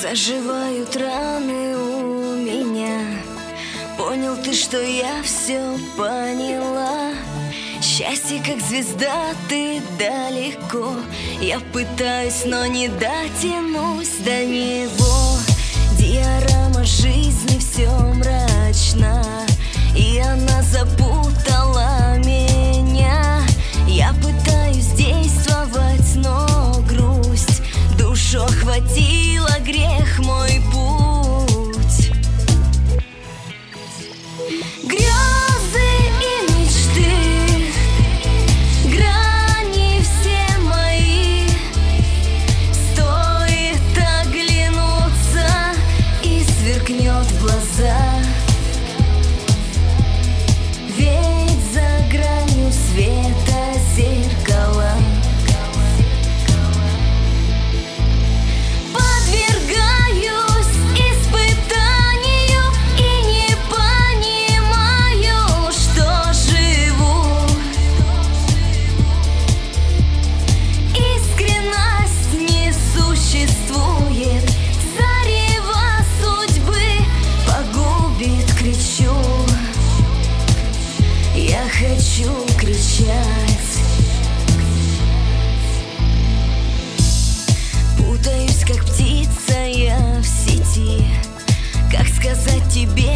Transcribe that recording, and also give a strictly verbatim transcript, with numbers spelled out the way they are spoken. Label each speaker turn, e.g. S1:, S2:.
S1: Заживают раны у меня. Понял ты, что я все поняла. Счастье, как звезда, ты далеко. Я пытаюсь, но не дотянусь до него. Диорама жизни все мрачно, и она запутала меня. Я пытаюсь действовать, но грусть душу охватила, грех мой путь. Грезы и мечты, грани все мои. Стоит оглянуться, и сверкнет в глаза. Ведь за гранью света зеркала. Я хочу кричать. Путаюсь, как птица я в сети. Как сказать тебе